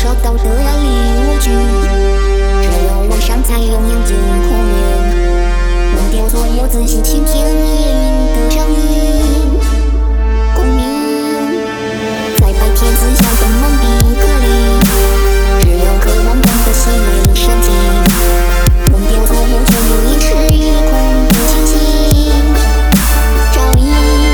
找到的压力无惧，只有往上才有眼睛空面，忘掉所有自信欺骗的声音，共鸣在白天自相的蒙蔽颗粒，只有渴望感的细微神经，忘掉所有全部已是一空的清醒，照应。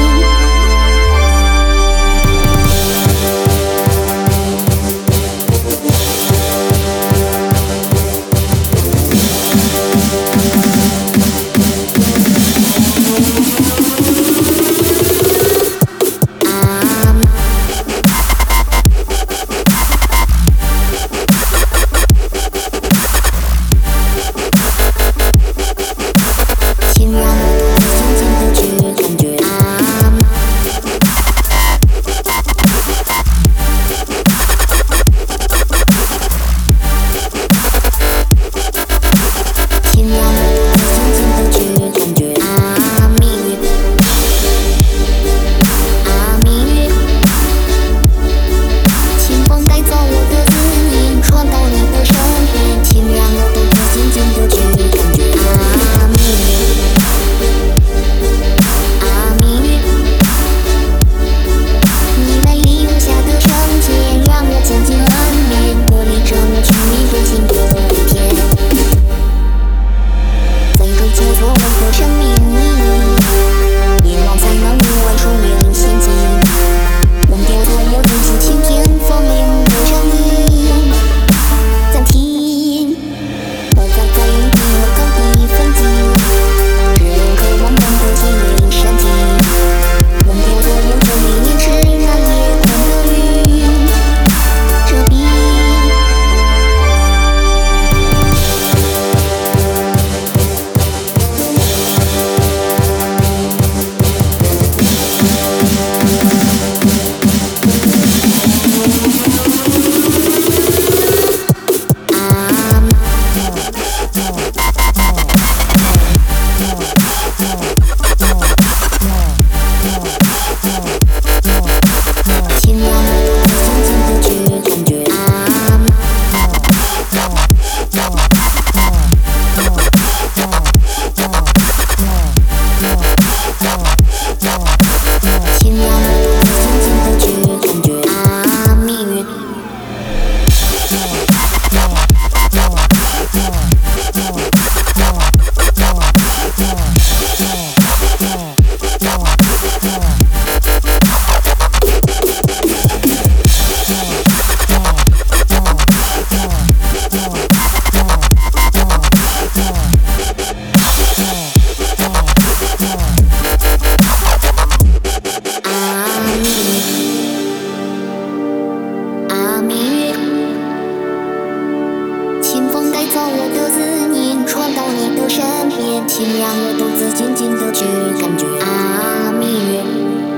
请让我独自静静地去感觉阿弥月，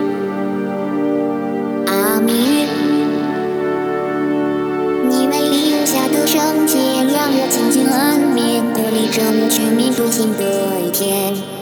阿弥月，你美丽无瑕的圣洁，让我静静安眠，过你这无趣迷不醒的一天。